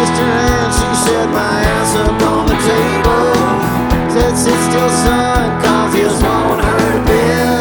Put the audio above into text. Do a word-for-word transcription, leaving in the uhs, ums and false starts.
kissed her and she said my ass up on the table.